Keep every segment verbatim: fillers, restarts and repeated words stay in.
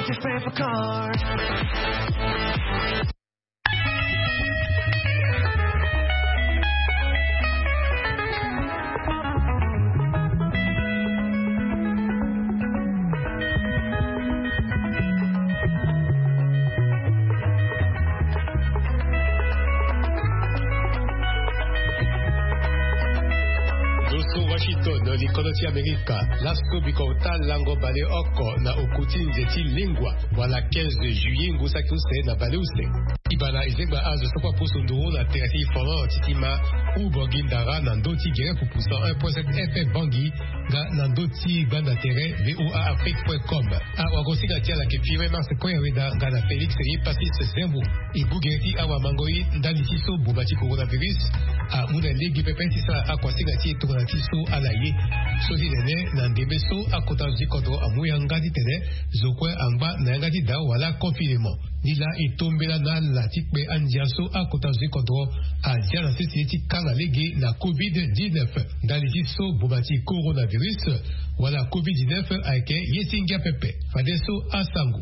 your favorite car. Likonoti Amerika, lasko bikota lango bale oko na okuti nzeti lingwa, wala quinze juillet ngusa kuse na bale use. Ibana izengba azo sokwa puso ndoro na terati fono titima ou bongi ndara na ndoti gere pupusa un point sept F M Bangui ga na ndoti banda tere V O A Afrique point com. A wagosi ga tia la kefiwe marse koya weda ga na Felix Rie Patrice Zembo. Ibu gereti awa mangoi ndani tiso bubati coronavirus. A muna legi pepe tisa akwa siga ti tona tiso alaye. Sozi nene na ndebeso akota zikoto amuya ngadi tene zokwe amba na ngadi da wala confinement. Nila itombela na latikbe andiaso akota zikoto a diana sisi eti kanga legi na COVID dix-neuf. Ndani tiso bubati coronavirus wala COVID dix-neuf aike yesingia pepe. Fadeso asangu.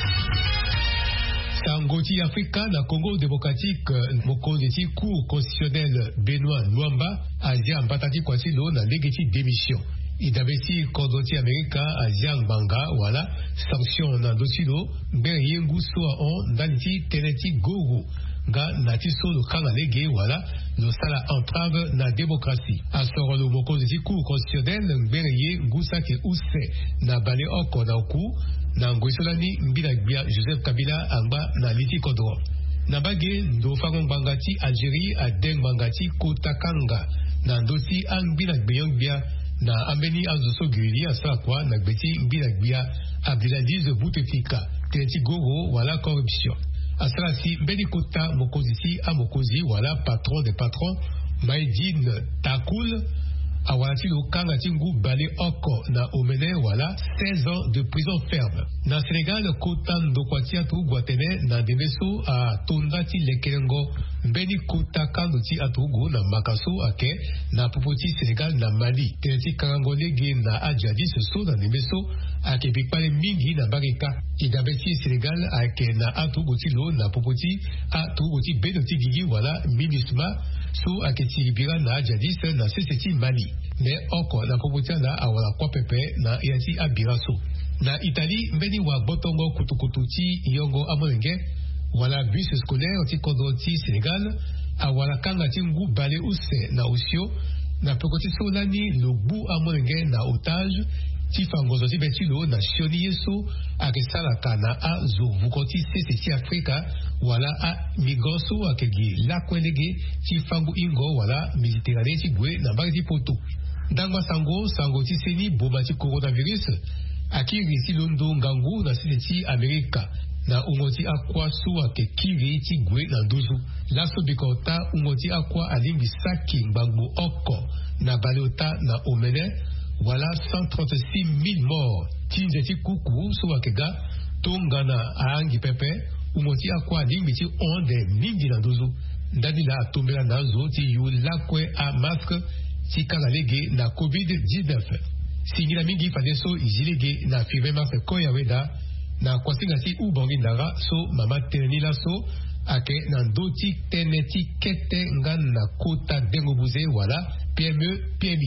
Sangoti Afrika na Congo démocratique mokonzi ti cour constitutionnel Benoît Luamba azia mpataki kwasi lo na legeti démission. Idabeti kondoti Amerika azia mbanga wala sanction na dosilo mbere yengu soa on ndani ti teneti gogo nga nati so lo kanga lege wala lo sala entrave na démocratie. Asoro lo mokonzi ti cour constitutionnel mbere ye ngusa ke use na bale oko na oku na ngwesolani mbila gbia Joseph Kabila amba na liti kodro. Na bage ndo fangon bangati Algérie a deng bangati kotakanga na ndoti angbila gbeyong bia na ambeni azoso gwili asala kwa na gbeti mbila gbia Abdelaziz Bouteflika teneti gogo wala corruption. Asala si mbeni kota mokozi si a mokozi wala patron de patron Maïdine Takoul awalati lo kanga tingu bale oko na omene wala seize ans de prison ferme. Na Sénégal kota ndokwatia tu guatene na demeso a tondati lekelengo mbeni kota kando ti atugu na makaso ake na popoti Sénégal na Mali. Teneti karangolege na adjadi so na demeso ake bikpale mingi na barika. Idabeti Sénégal ake na atugu ti lo na popoti atugu ti benoti gigi wala MINUSMA so ake ti bira na adjadi na seseti Mali. Ne oko na popotia na awala kwa pepe na yati abiraso. Na Italie mbeni wa botongo kutukutu ti yongo amonenge wala bus scolaire ti kondo ti Sénégal awala kanga ti ngu bale use na usio na pekoti solani lobu amonenge na otage ti fangozo ti betilo na sioni yeso ake salaka na a zo vukoti sese ti Afrika wala a migoso akegi lakwelege ti fangu ingo wala Mediterranée ti bwe na mbari ti poto. Dangwa sango sango ti seni boba ti coronavirus akiri si londo ngangu na sisi ti Amerika na ungoti akwa suwa ke kiri ti gwe na nduzu. Laso bikota ungoti akwa alingi saki mbangbu oko na baleota na omene wala cent trente-six mille morts. Tinze ti kuku suwa kega tongana aangi pepe ungoti akwa alingi ti onde mingi na nduzu. Ndani la atombela na zo ti yu lakwe a masque ti kanga lege na COVID dix-neuf. Singila mingi fadeso izilege na five mars koya weda na kwasinga si ubongi ndara so mama teneni la so ake na ndoti teneti kete ngan na kota dengobuze wala P M E P M I.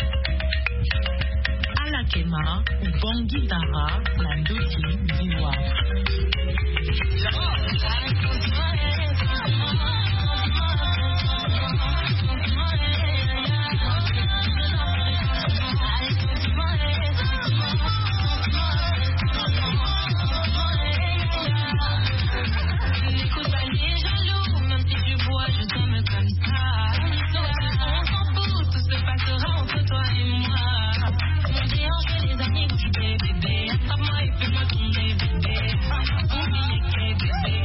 Alakema ubongi ndara na ndoti diwa. Bébé, attrape-moi et fais-moi tomber, bébé. Oubliez que bébé.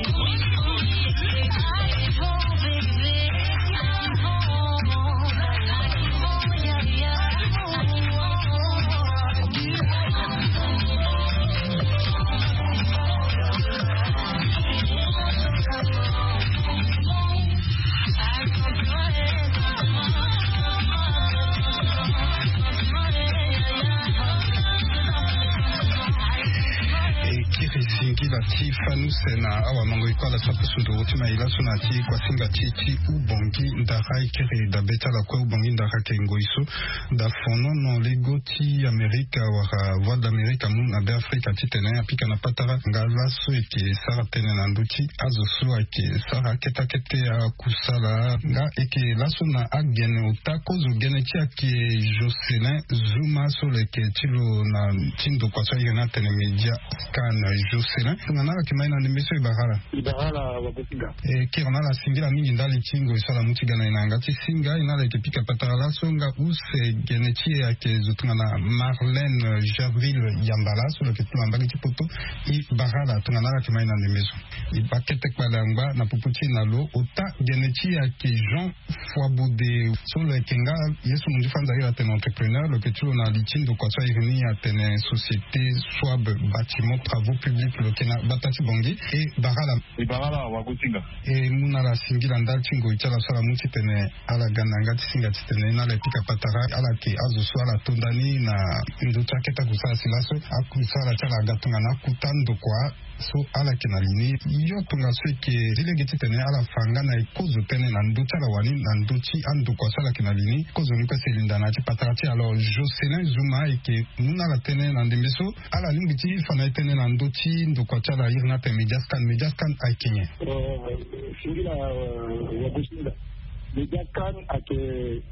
fanuse na awa mango ikola sapu sundo utima ila sunati kwa singa chichi ubongi ndara ikere da beta la kwa ubongi ndara kengo iso da fono no legoti Amerika wara voix d'America mun na Afrika titene apika na patara ngala so eke sara tene na nduti azo so eke sara keta kete a kusala nga eke laso na agene utako zo gene tia ke Jocelyn Zuma so leke tilo na tindo kwa sa yona tene media scan Jocelyn ngana la kimaina ni meso ibahara ibahara wabutinga e kirona la singira mingi ndali tingo isala mutiga na inanga ti singa ina leke pika patara laso nga use gene tia ke zutuna na Marlène Gerville Yambala sur le ketula mbagi tipoto i bahara tunana la kimaina ni meso i bakete kwa langa na puputi na lo ota geneti ya ke Jean Foiboudé sur le kenga yesu munji fanza ira tene entrepreneur le ketula na litindo kwa sa irini ya tene société Swab bâtiment travaux publics le kena batati bongi e bahara i bahara wagutinga e muna la singira ndal tingo ichala sala muti tene ala gananga tisinga tene na le pika patara ala ke azo swala tondani na nduta keta kusala silaso akusala chala gatunga na kutando kwa so ala kenalini yo tunga sweke zile geti tene ala fanga na ikozo tene na nduta la wani na nduti andu kwa sala kenalini kozo nuka selinda na ti patarati alors Jocelyn Zuma eke muna la tene na ndembeso ala limbiti fana tene na nduti ndu kwa chala irna te mediascan mediascan ay kenye singira wabusinda mediascan ake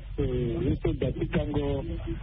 yeso datikango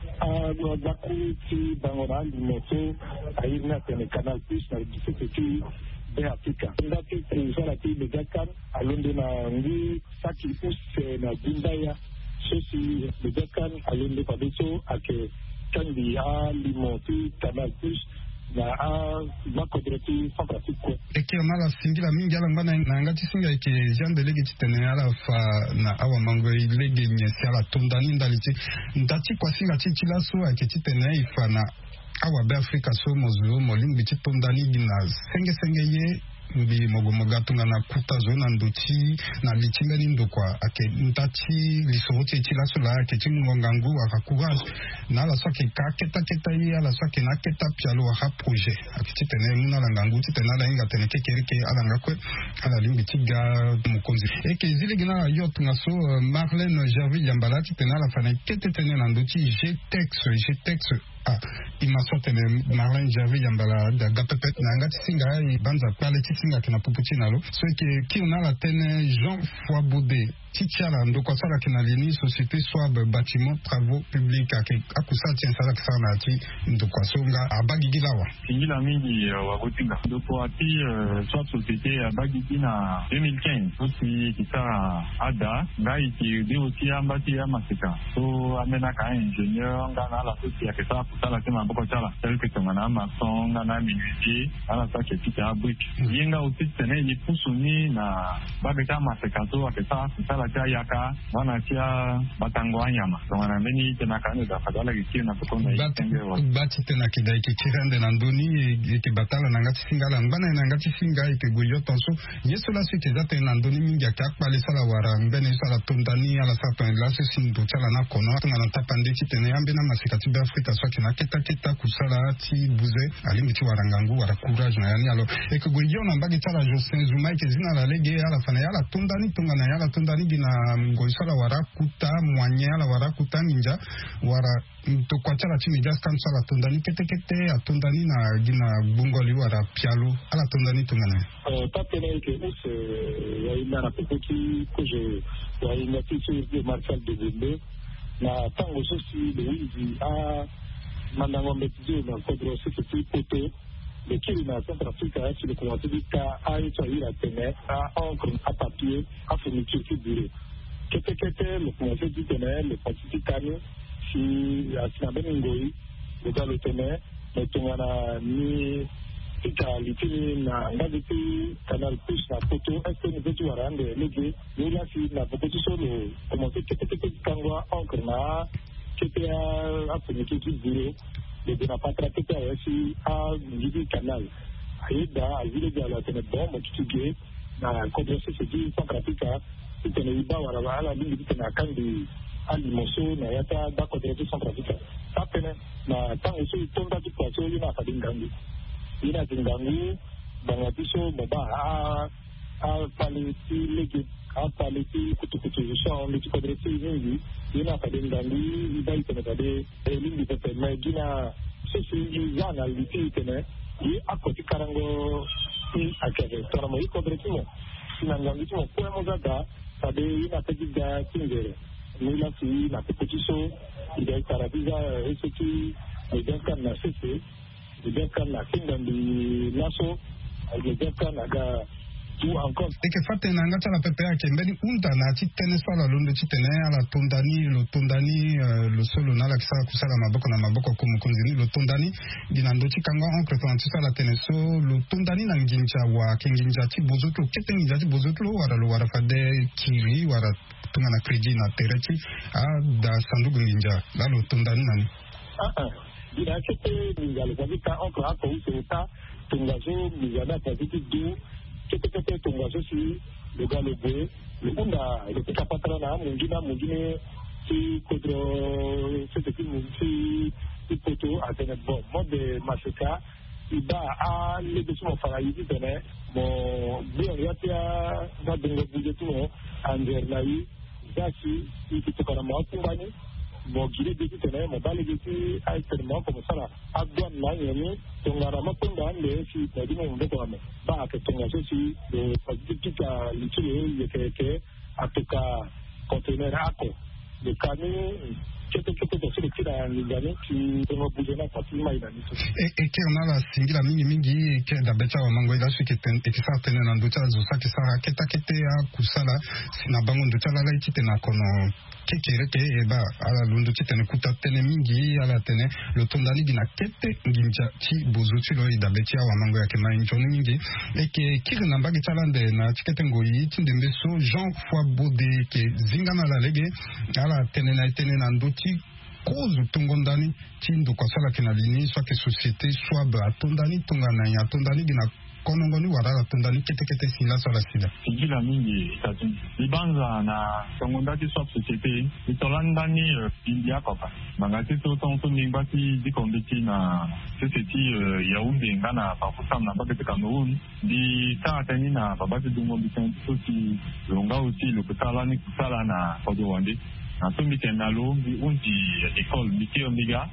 agwa bakuti bango na andi moto ayirna tene canal plus na disepeti de Afrika ndati kusala ti mediascan alonde na ngi saki use na dindaya sosi mediascan alonde pabeso ake kandi a limoti canal plus na a makodreti fantastique eke na la singila mingi ala ngana na ngati singa eke Jean de Lege titene ala fa na awa mango ilege nyesi ala tondani ndaliti ndati kwa singa titila so eke titene ifa na awa be Afrika so mozo molimbi titondani gina senge senge ye mbi mogo mogatunga na kuta zona nduti na litinga nindo kwa ake ntati lisohote chila sola ake chimu ngangu akakuwa na la soke ka keta keta yi ala soke na keta pialo wa projet ake titene muna la ngangu titene la inga tene kekereke ala ngakwe ala limbi tiga mukonzi eke zile gina yotu nga so Marlène Gerville Yambala titene ala fana kete tene na nduti G-Tex G-Tex ah imaso tene Marlène Gerville Yambala da gapepet na ngati singa i banza pale singa kina pupuchi nalo so ke ki on a la tene Jean Foiboudé Tichara ndo kwa sala kina lini société Swab bâtiment travaux publics ake akusa tien sala kisana ati ndo kwa songa abagi gilawa ingila mingi wagutinga ndo kwa ati Swab société abagi gina deux mille quinze aussi kitara ada ngai ki de aussi ambati ya masika so amena ka ingénieur ngana la société ake sa kusala kema boko chala tel que tongana maçon ngana menuisier ala sa ke pita brick yenga aussi tene ni pusuni na bagata masika so ake sa kusala cha yaka wana tia batango anyama tongana meni tena kanu da fadala ki na pokonda itenge wa bati tena kidai ki kirande na ndoni ki batala na ngati singala ngana na ngati singa ke goyo tonso yeso la sike zate na ndoni mingi akpa le sala wara mbene sala tondani ala sa ton la se sindo chala na kono tongana tapande ki tene ambe na masika ti Afrika so kina keta keta kusala ti buze alimbi ti warangangu wara courage na yani alo e ke goyo na mbagi chala Jocelyn Zuma ke zina la lege ala fana yala tondani tongana yala tondani na ngoisala wara kuta mwanye ala wara kuta ninja wara to kwachala chini just kan sala tondani kete kete atondani na gina bungoli wara pialo ala tondani tungana euh tapene ke us ya ina na petit que je ya ina ti sur de Marcel de Bembe na tango sosi de wizi a mandango metije na kodro sisi poto le qui na Centrafrique a sur le commencé du cas a été il a tenu à encre à papier à fourniture qui bureau kete kete le commencé du teneur le petit camion si à Sinabengoyi le gars le teneur le tongana ni tika litini na ngaziti canal plus na photo est ni vetu warande lege ni la si na photo solo commencé kete kete kangwa encre na kete a fourniture qui bureau le de na patra kete a si a ngidi canal aida a vile de la teneur bon mo kitige na kodese se di Centrafrique tena iba wara wala mingi tena kandi ali moso na yata bako de Centrafrique tapene na tango so tonda di kwa so ina kadingangu ina dingangu bangabiso moba a a paliti legi a paliti kutu kutu so on tipo de tingi ina kadendali ibai tenade elindi pepe magina sisi yana liti tene i akoti karango i akade tona mo iko dretimo sinangangi mo kwa mozaga sabe ina tajiga tingere nila si na petiso idai tarabiza eseti idaka na sisi idaka na singandi naso idaka na ga tu encore e che fate na ngata la pepe yake mbeni unta na chitene swala lundo chitene ala tondani lo tondani lo solo na la kisala kusala maboko na maboko kumukunzini lo tondani dinando chikanga oncle to antisala teneso lo tondani na nginja wa kinginja chi bozotlo kete nginja chi bozotlo wara lo wara fade kiri wara tunga na kredi na terechi a da sandugu nginja la lo tondani nani ah ah dina kete nginja le kabita oncle ako usota tungazo mizana taziti du kete kete tungazo si le gars le boy le unda le pika patrona mungina mungine si kodro c'était une si si poto a tener bon mode masika iba a le besoin fara yi tene mo bien yatia na dingo budgetu anger nayi dasi si kitokana ma kumbani mo gire de tene mo bale de ai tellement comme ça là adon na yemi tongara makonda ande si tadimo ndo kwa me ba ke tonga sosi de patika litule yeke atoka conteneur ako de kani kete kete de sele kila ngani ki tomo bujena pati mai na niso e e ke ona la singila mingi mingi ke da becha wa mango ila shi ke ten e kisa tene na ndo cha zo sa ke sara keta kete ya kusala sina bango ndo cha la la itite na kono kekere ke eba ala lundo chitene kuta tene mingi ala tene lo tondani dina kete nginja chi bozuchi lo ida becha wa mango ya ke mai njoni mingi e ke kiri namba ke chalande na chikete ngoi tinde mbeso Jean Fois Bode ke zingana la lege ala tene na tene na ndo chi cause tongondani chindo kwa sala kinalini soit que société soit ba tondani tongana ya tondani dina konongoni wala tondani kete kete sila sala sila sila mingi tatu libanza na tongondati soit société itolandani India papa mangati to tonto nimbati di kombiti na société Yaoundé ngana pakusa na bakete Cameroun di taatani na babati dungo bitan soti longa aussi le kutala ni kusala na kodowande na tumbi kenalo di unji école Mickey Omega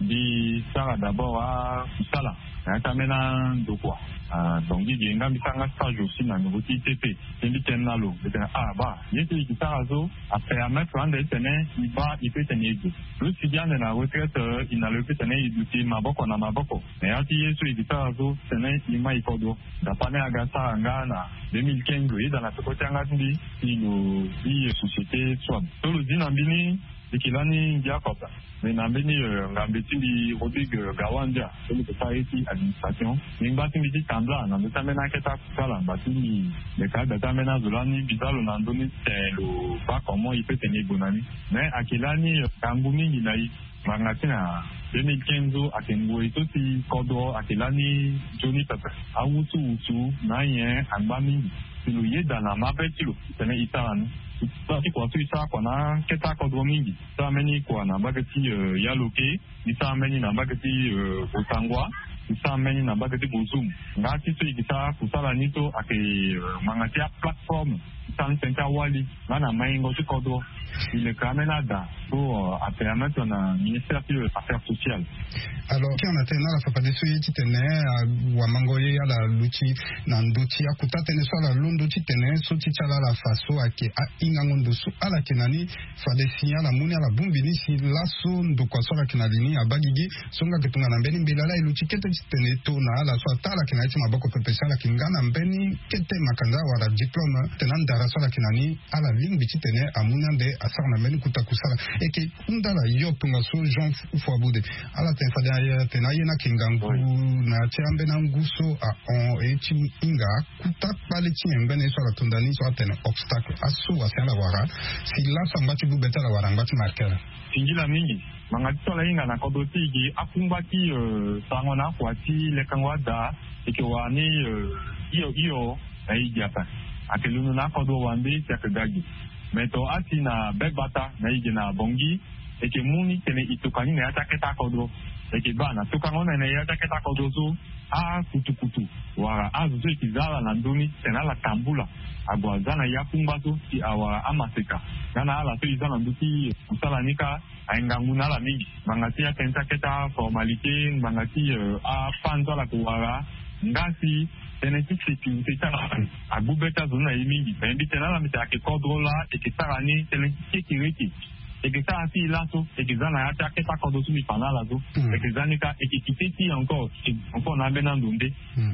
di sara d'abord à kusala na tamena dokwa ah donc di nga misanga stage aussi na nouveau T P tumbi kenalo de ah ba yeti kitarazo a permettre ande tene iba ipe tenezo le sidiane na retraite ina le tene iduti maboko na maboko mais ati yesu kitarazo tene ima ikodo da pane agasa ngana deux mille quinze dans la côté ngandi ino bi société soit tolo dinambini ikilani ndiakopa mais nambini ngambeti di Rodrigue Gawanja le société administration ningati ndi tambla na mtamena keta kusala batini le cadre tamena zolani bizalo na ndoni telo pas comment il peut tenir bonani mais akilani kangumi nai mangatina deux mille quinze akengo itoti kodo akilani Johnny Pepper awutu utu na yen agbami silo yeda na mabetilo tene itarani Tati kwa tu isa kwa na keta kodro mingi sa meni kwa na bagati yaloke isa meni na bagati utangwa isa meni na bagati bozum ngati tu ikisa kusala nito ake mangatia platform isa nsenta wali ngana maingo tu kodro il est quand même là pour à permettre na ministère des affaires sociales. Alors qui on a tena la papa de suyi tene wa mangoye ya la luchi na nduchi akuta tene so la lundo tene so chala la faso ake a ingangondo su ala kenani fa de signal la muni ala bumbini si laso ndo kwa so la kenalini abagigi songa ketunga na mbeni mbela la luchi kete tene to na ala so tala kenani maboko pepesa la kingana mbeni kete makanda wala diplôme tenanda ra so la kenani ala ling biti tene amuna de asarna meni kutakusala eke undala yotunga so Jean Fois Bode ala tenfada ya tenaye na kingangu na chambe na nguso a on eti inga kuta pale chiembe ne so la tundani so atena obstacle asu asala wara si la sambati bu betala wara ngati markera singila mingi mangati so la inga na kodoti gi akumbaki sangona kwati le kangwada ekewani iyo iyo ai japa akelunu na kodo wande yakagagi mais to ati na bebata na ige na bongi et que muni tene itokani na ataketa kodro et que bana tokango na na ataketa kodro so a kutu kutu wara azuzo ikizala na ndoni tena la tambula agwazana ya kumbato ki awara amaseka nana ala to izana nduki kusala nika aingangu na la mingi mangati ya tenta keta formalite mangati uh, a panzo la kuwara ngasi tene ti sécurité tala agubeta zona mingi bendi tena la mita ke kodrola et que tarani tene sécurité et que ça asi laso et que zana ya ta keta kodo sumi panala zo et que zanika et que kiteti encore encore na bena ndonde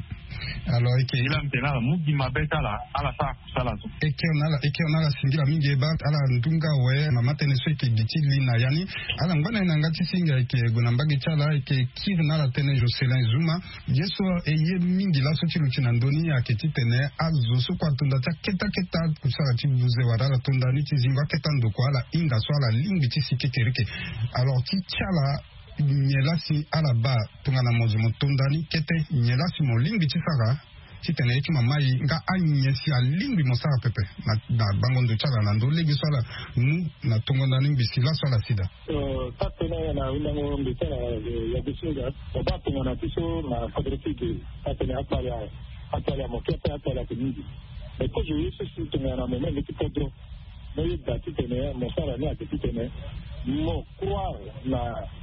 alors et que ila mtena mugi mabeta la ala sa kusala zo et que on a et que on a la singira mingi ba ala ndunga we mama tene so ke gitili na yani ala ngwana na ngati singa et que gonambagi chala et que kir na la tene Jocelyn Zuma yeso e ye mingi laso chilu chinandoni ya keti tene azo so kwa tunda ta keta keta kusala ti buze wala tunda ni ti zimba keta ndoko ala inga so ala lingi ti sikekereke alors ti chala nyelasi ala ba tunga na mozo motondani kete nyelasi mo lingi ti sara ti tene ti mamai nga anyesi a lingi mo sara pepe na, na bangondo chala na ndo legi so ala nu na tongondani mbisi la so ala sida uh, ta tene na unango mbitela ya bisinga oba tunga na tiso na fadrefiki ta tene apali ya apali ya mokete apali ya kumidi mais ko je yesu si tunga na moment ti podro mais dati tene mo sara ni ati tene mo croire na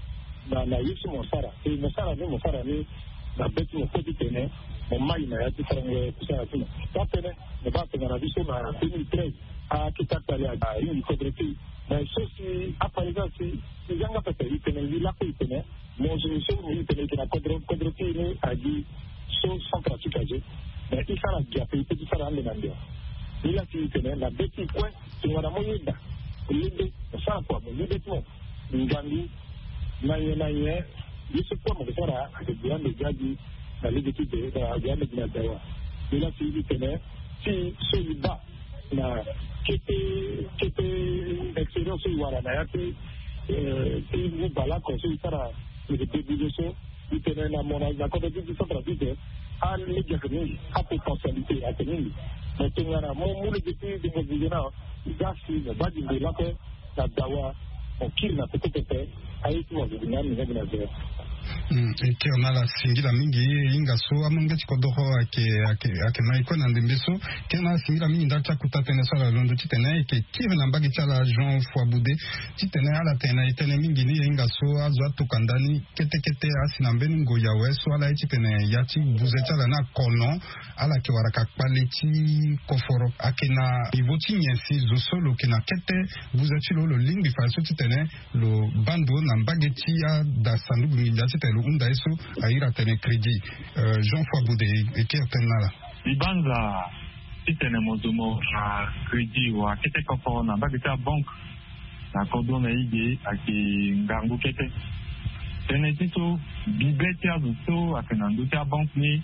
na na yesu mo sara e mo sara ni mo sara ni na beti mo poti tene mo mai na ati frango kusara tuna ta tene ne ba tene na biso na deux mille treize a kitata ya ni kodreti mais ceci apparaît si janga pepe tene ni la tene mo je so mo tene que na kodro kodreti ni a dit so sans pratique aje mais il sera dia pe petit sara ande na ndio ila ki tene na beti kwe tuna mo yida linde sa kwa mo yida to ngangi na ye na ye yesu kwa mo sara ake biande jadi na lide ki de da biande na dawa ila ki tene si soliba na kete kete experience wara na yake eh ti ni bala ko si sara de de so tene na mona na ko de di so pratique a le gagné a potentialité a tenir mais tengara mo mo le depuis de mo vigena gasi na badi de la ko na dawa o kirna ko tete ai tu mo vigena ni na zero mm e ke ona la singira mingi inga so amunga chikodoho ake ake ake na iko na ndimbiso ke na singira mingi ndacha kutatene sala londo titene ke kire na mbagi chala Jean Fouaboude titene ala tena itene mingi ni inga so azwa tukandani kete kete asina mbeni ngoya weso ala titene yati buze chala na kono ala ke waraka kwaliti koforo ake na ivoti nyensi zo solo ke na kete buze chilo lo lingi fa so titene lo bando na mbagi tia da sandugu nginja titelo unda eso aira tene crédit euh, Jean Fouaboude et qui tenala ibanza titene mozomo a crédit wa kete kofo na bagita bank na kodo na ige aki ngangu kete tene tito bibeti azuto akenando tia bank ni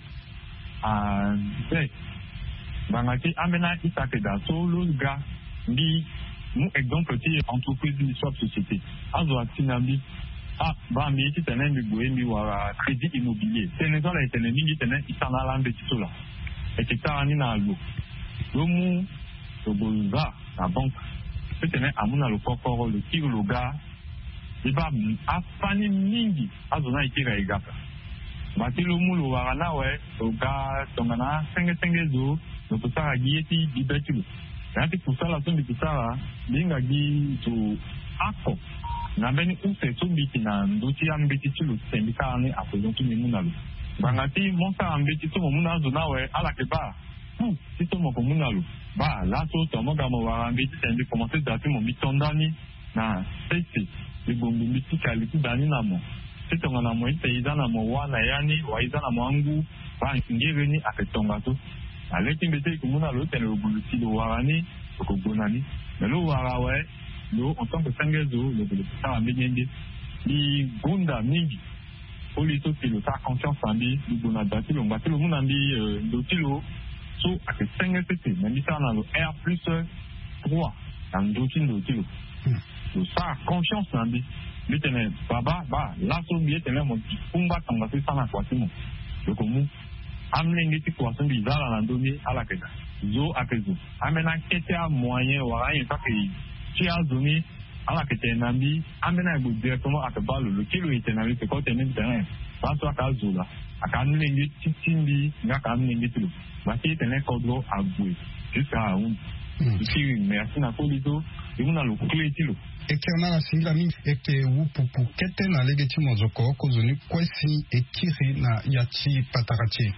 a be bangati amena itake da solo ga ndi mu exemple ti entreprise ni swap société azo atinambi ah ba mi ti tene mi boe mi wa crédit immobilier tene zo la tene mingi tene itana la mbe titola e ti ta ni na lo lo mu to bolza na banque tene amuna lo kokoro lo ki lo ga e ba afani mingi azona ikira igaka ba ti lo mu lo wa na we lo ga tongana senge senge zo lo to sa gi ti di betulu ya ti kusala to mi kusala linga gi to ako na beni use to biti na nduti ambiti tulu sendika ni apozo tu munalo bangati monsa ambiti to muna zo nawe ala ke ba hu tito mo munalo ba la so to mo ga mo wa ambiti sendi commencer dati mo mitondani na sesi libongo miti kali tu dani na mo tito ngana mo ite izana mo wana yani wa izana mo angu ba ngire ni aketonga to aleti mbete kumunalo tene ruguluti lo warani ko bonani melo warawe lo en tant que sangezo le le ça mbenyende li gunda mingi polito tilo ta confiance en lui li guna dati lo ngati lo munambi do tilo so ake sengese te mbi ça na lo R plus trois en do tilo tilo lo ça confiance en lui li tene baba ba la so bi tene mo kumba tanga se sana kwa timo lo komu amlenge ti kwa so bi zala na ndomi ala keda zo akezo amena ketia moyen wara yin fa ke ti azumi ala kete nambi amena go directement akaba le kilo itenami ke ko tenen terrain pa to akazo la akanu ngi titindi nga kanu ngi tulu ba ti tenen kodro agwe jusqu'à un qui merci na polizo imuna lo clé tilo ekiona la singa mingi eke wupupu kete na legeti mozoko kozuni kwesi ekiri na yachi patarati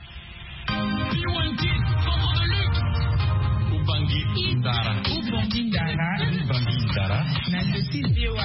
Ubangi Indara Ubangi Indara Ubangi Indara na ndoti dewa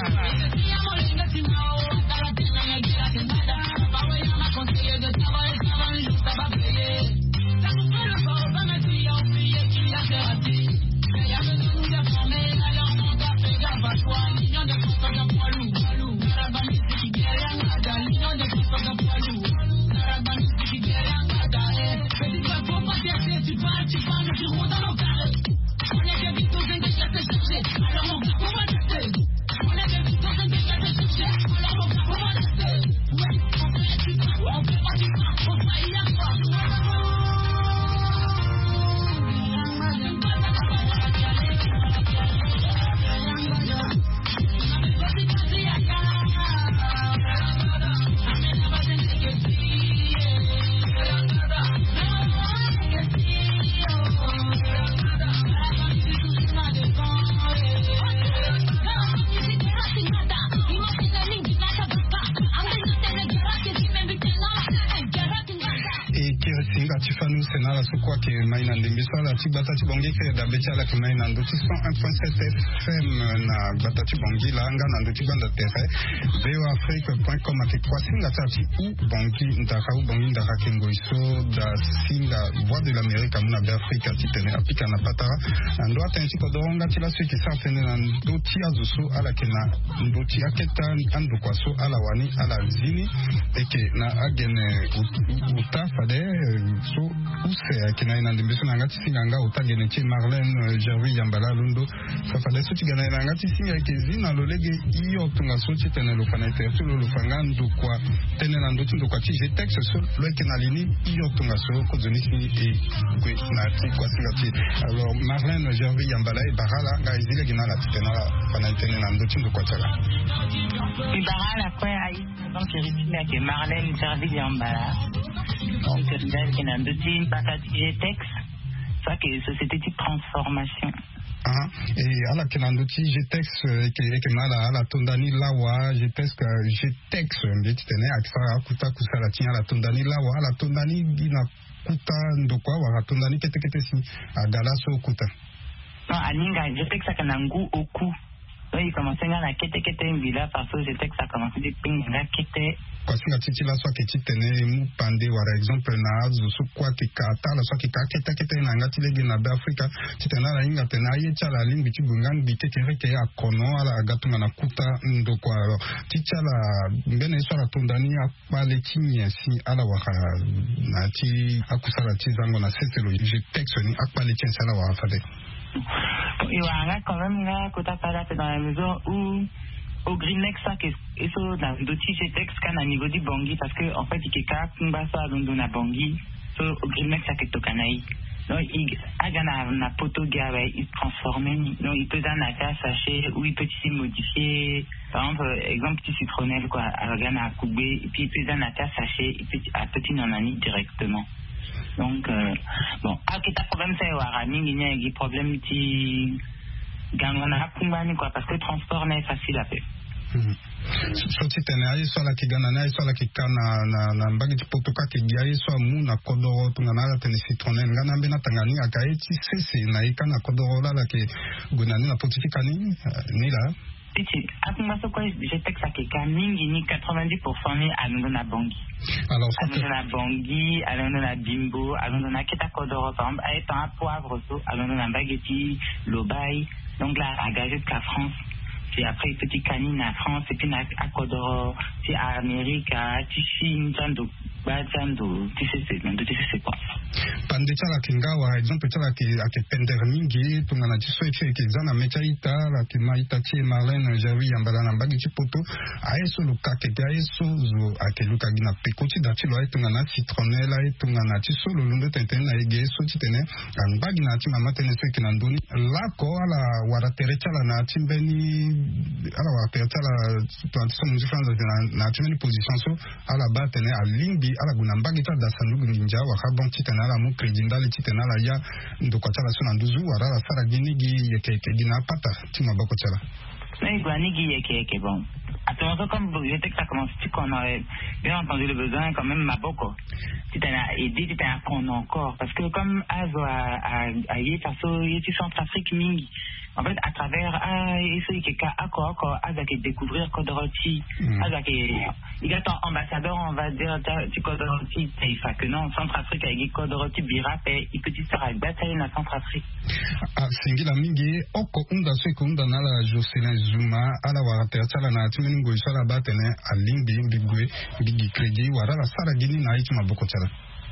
Tifanu senala sukwa ke maina ndembiso la ti batati bongi ke da becha la ke maina ndoti cent un point sept F M na batati bongi la nga na ndoti banda tere voafrique point com ake kwa singa tati u bongi ndaka u bongi ndaka kengo iso da singa voix de l'Amérique amuna beafrika ti tene apika na patara ndo ata nsi kodoronga ti la su ki sa tene na ndoti azusu ala ke na ndoti aketa andu kwa so ala wani ala zini eke na agene uta fade so use kina ina ndimbeso na ngati singa nga utagene che Marlène Gervais Yambala Lundo fa fa deso tigana ina ngati singa ke zina lolege iyo tunga so chi tene lo fana tertu lo fanga ndo kwa tene na ndotu ndo kwa chi je texte so lo kina lini iyo tunga so ko zoni si e kwe na ti kwa singa ti alors Marlène Gervais Yambala e barala nga izile gina la tena la fana tene na ndotu ndo kwa tala e barala kwa ai donc Eritrea ke Marlène Gervais Yambala donc c'est qu'il y a un petit patate G-Tex, ça qui est société de transformation. Ah, et à la Kenanduti G-Tex qui mala à la Tondani Lawa G-Tex G-Tex mbiti tene akisa kuta kusala tinya la Tondani Lawa la Tondani gina kuta ndokwa wa Tondani kete kete si agalaso kuta. Non, aninga G-Tex akanangu oku. Donc il commençait à la kete kete villa parce que G-Tex a commencé de pinga kete. Kwa singa titi la so keti tene mu pande par exemple na azu so kwa ki kata la so ki ka kete kete na ngati legi na Afrika titena la inga tena ye chala limbi ti bungan bi keke reke ya kono ala gatunga na kuta ndo kwa tichala ngene so la tondani apale kinye si ala waka na ti akusala ti zango na seselo je texte ni apale kinye sala wa fade. Il y a quand même là kota palate dans la maison où au Greenlex ça que et so dans d'autres G-Tex quand à niveau du Bangui parce que en fait il keka kumba ça dans na Bangui so au Greenlex ça que tokanai donc il agana na poto gawe il transformer donc il peut dans un sachet ou il peut aussi modifier par exemple exemple petit citronnelle quoi agana couper et puis il peut dans un sachet il peut à petit nanani directement. Donc, euh, bon, à qui t'as problème, c'est Warani, il y a des problèmes qui gagnent à Kumbani, quoi, parce que le transport n'est facile à faire. So ti tene ayi so la ki gana na ayi so la ki kana na na mbagi potoka ki ayi so mu na kodoro tunga na tene citronen ngana mbena tangani akaye ti sese na ikana kodoro la la ki gunani na potifika ni ni la Petit, à ce quoi je texte à quelqu'un, ni quatre-vingt-dix pour cent ni à nous na Bangui. Alors, à nous na Bangui, à nous na Bimbo, à nous na Keta Kodoro, par exemple, à étant un poivre, à nous na Baguetti, l'Obaï, donc là, à Gazette qu'à France, c'est après petit canine à France et puis à Kodoro c'est à Amérique à Chine Tando ba Tando tu sais c'est tu sais c'est quoi pande chala kingawa exemple chala ki akipender mingi tungana tiso eche kizana mecha ita la kimaita tie Marlène Javi yambala na mbagi chipoto ayeso lukake ayeso zo akeluka gina pekoti datilo tungana citronella tungana tiso lulundo tentena egeso titene mbagi na tima matene se kinandoni lako ala waratere chala na timbeni ala waratere chala plantation muzifans na timbeni position so ala batene alimbi ala gunambagi ta dasandugu ninja wa habon titene ala mu kredindali titene ala ya ndoko chala so nanduzu wara sara ginigi yeke gina pata tima bako chala mais Guanigui est bon. Attends, comme je sais que ça commence, tu qu'on aurait bien entendu le besoin, quand même, Maboko. Tu t'en as aidé, tu t'en as qu'on encore. Parce que comme Azo a eu face au Centrafrique Mingi, en fait, à travers Azo qui est encore, encore, Azo qui découvrir Kodoroti, Azo qui il est ambassadeur, on va dire, du Kodoroti, il fait que non, Centrafrique avec Kodoroti, Birap, et il peut dire avec bataille dans Centrafrique. Ah, Singila Mingi, Oko, Unda, Seko, Unda, Nala, Jocelyn Zuma, Ala, Warate, Sala, Natimini, Goisala, Batene, Alimbi, Bigwe, Bigi Kredi, Warala, Sara, Gini, Naïtima, Bokotala.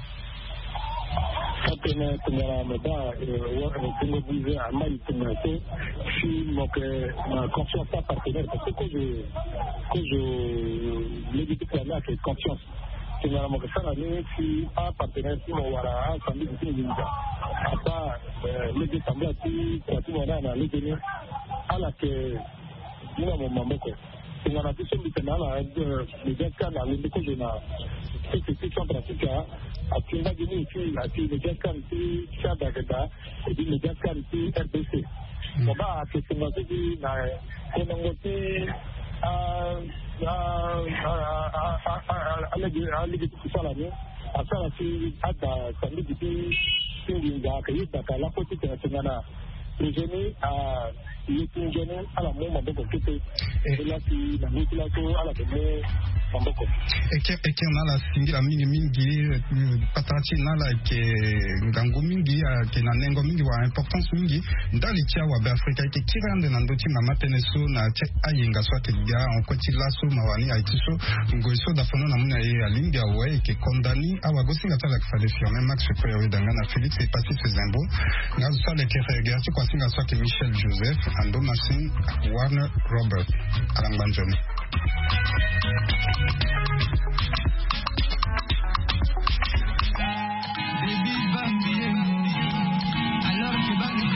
Fatene tengara meda tengo disait à mal tenate si donc ma confiance pas partenaire parce que quand je quand je le dis que là c'est confiance tengara mo kasara ni si a partenaire si mo wara samedi si ninja apa le dit tambia si kwa tu wana na le dit ala que ni mo mamboko tengara tu so bitana le dit kana le dit que je na c'est que c'est pratique à Kinda Gini ici, à qui le Gascan, qui Chadagada, et puis le Gascan, qui R B C. On va à ce que nous dit, qu'on a voté à l'égalité de Salami, à Salami, à Samedi, qui est la politique nationale. Les jeunes à les jeunes à la même Mamboko qui est là qui la mutilation à la même Mamboko. Et que et que on a la singira mingi mingi patati nala ke ngango mingi ke na nengo mingi wa importance mingi ndali tia wa Afrika ke kirande na ndoti mama teneso na che ayinga swate ga on koti laso mawani aitiso ngoiso da fono na muna ye alinga we ke kondani awa gosinga tala kfale firme max ko yawe dangana Félix et passé ses imbo ngazo sale ke regarder kwa singa swate Michel Joseph ando masin Warner Robert alanganjoni. Baby Bambi, alors que Bambi